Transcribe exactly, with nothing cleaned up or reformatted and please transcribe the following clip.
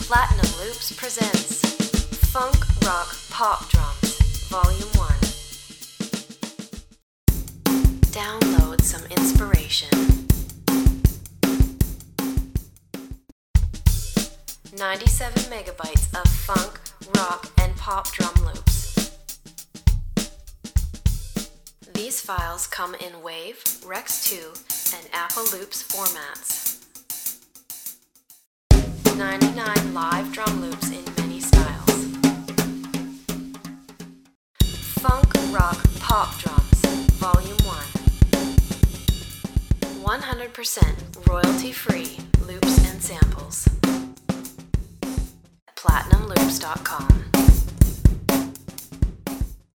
Platinum Loops presents Funk Rock Pop Drums, Volume one. Download some inspiration. ninety-seven megabytes of funk, rock, and pop drum loops. These files come in WAV, Rex two, and Apple Loops formats. ninety-nine live drum loops in many styles. Funk Rock Pop Drums, Volume one. one hundred percent royalty-free loops and samples. platinum loops dot com